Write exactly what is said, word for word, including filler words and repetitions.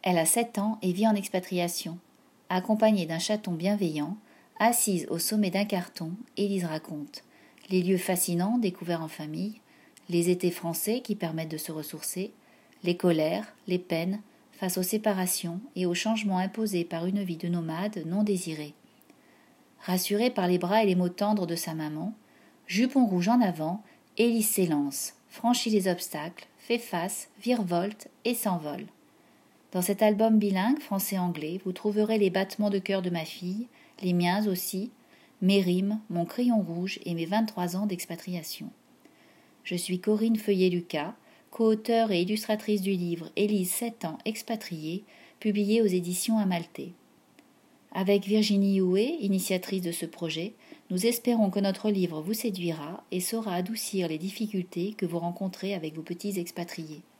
Elle a sept ans et vit en expatriation. Accompagnée d'un chaton bienveillant, assise au sommet d'un carton, Élise raconte les lieux fascinants découverts en famille, les étés français qui permettent de se ressourcer, les colères, les peines face aux séparations et aux changements imposés par une vie de nomade non désirée. Rassurée par les bras et les mots tendres de sa maman, jupon rouge en avant, Élise s'élance, franchit les obstacles, fait face, virevolte et s'envole. Dans cet album bilingue français-anglais, vous trouverez les battements de cœur de ma fille, les miens aussi, mes rimes, mon crayon rouge et mes vingt-trois ans d'expatriation. Je suis Corinne Feuillet-Lucas, co-auteure et illustratrice du livre Élise sept ans expatriée, publié aux éditions Amalthée. Avec Virginie Houet, initiatrice de ce projet, nous espérons que notre livre vous séduira et saura adoucir les difficultés que vous rencontrez avec vos petits expatriés.